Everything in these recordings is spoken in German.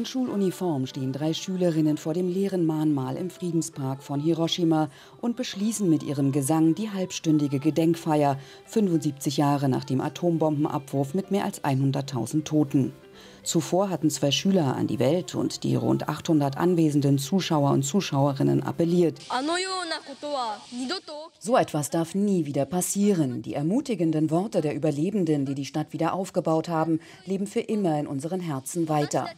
In Schuluniform stehen 3 Schülerinnen vor dem leeren Mahnmal im Friedenspark von Hiroshima und beschließen mit ihrem Gesang die halbstündige Gedenkfeier, 75 Jahre nach dem Atombombenabwurf mit mehr als 100.000 Toten. Zuvor hatten 2 Schüler an die Welt und die rund 800 anwesenden Zuschauer und Zuschauerinnen appelliert. So etwas darf nie wieder passieren. Die ermutigenden Worte der Überlebenden, die die Stadt wieder aufgebaut haben, leben für immer in unseren Herzen weiter.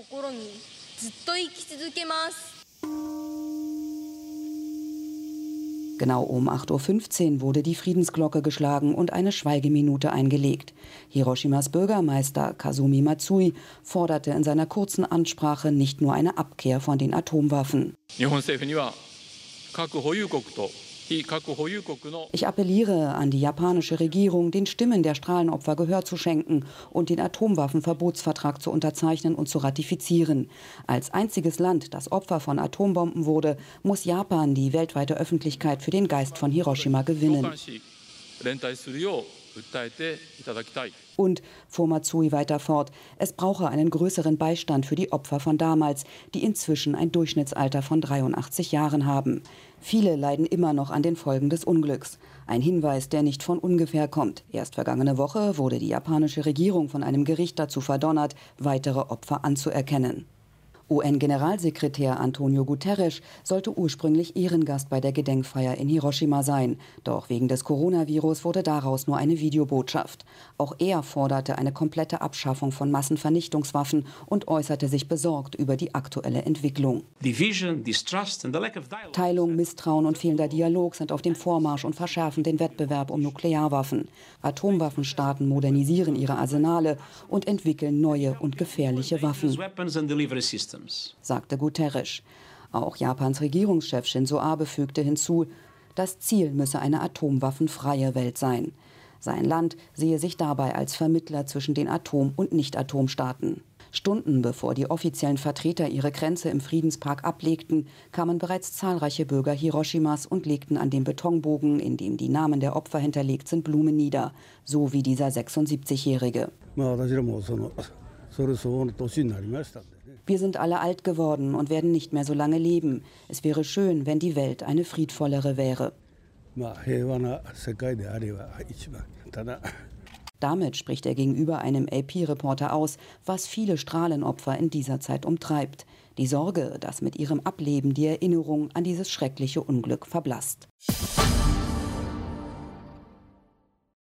Genau um 8:15 Uhr wurde die Friedensglocke geschlagen und eine Schweigeminute eingelegt. Hiroshimas Bürgermeister Kazumi Matsui forderte in seiner kurzen Ansprache nicht nur eine Abkehr von den Atomwaffen. Ich appelliere an die japanische Regierung, den Stimmen der Strahlenopfer Gehör zu schenken und den Atomwaffenverbotsvertrag zu unterzeichnen und zu ratifizieren. Als einziges Land, das Opfer von Atombomben wurde, muss Japan die weltweite Öffentlichkeit für den Geist von Hiroshima gewinnen. Und, fuhr Matsui weiter fort, es brauche einen größeren Beistand für die Opfer von damals, die inzwischen ein Durchschnittsalter von 83 Jahren haben. Viele leiden immer noch an den Folgen des Unglücks. Ein Hinweis, der nicht von ungefähr kommt. Erst vergangene Woche wurde die japanische Regierung von einem Gericht dazu verdonnert, weitere Opfer anzuerkennen. UN-Generalsekretär Antonio Guterres sollte ursprünglich Ehrengast bei der Gedenkfeier in Hiroshima sein. Doch wegen des Coronavirus wurde daraus nur eine Videobotschaft. Auch er forderte eine komplette Abschaffung von Massenvernichtungswaffen und äußerte sich besorgt über die aktuelle Entwicklung. Teilung, Misstrauen und fehlender Dialog sind auf dem Vormarsch und verschärfen den Wettbewerb um Nuklearwaffen. Atomwaffenstaaten modernisieren ihre Arsenale und entwickeln neue und gefährliche Waffen, sagte Guterres. Auch Japans Regierungschef Shinzo Abe fügte hinzu, das Ziel müsse eine atomwaffenfreie Welt sein. Sein Land sehe sich dabei als Vermittler zwischen den Atom- und Nicht-Atomstaaten. Stunden bevor die offiziellen Vertreter ihre Kränze im Friedenspark ablegten, kamen bereits zahlreiche Bürger Hiroshimas und legten an dem Betonbogen, in dem die Namen der Opfer hinterlegt sind, Blumen nieder, so wie dieser 76-Jährige. Wir sind alle alt geworden und werden nicht mehr so lange leben. Es wäre schön, wenn die Welt eine friedvollere wäre. Damit spricht er gegenüber einem AP-Reporter aus, was viele Strahlenopfer in dieser Zeit umtreibt. Die Sorge, dass mit ihrem Ableben die Erinnerung an dieses schreckliche Unglück verblasst.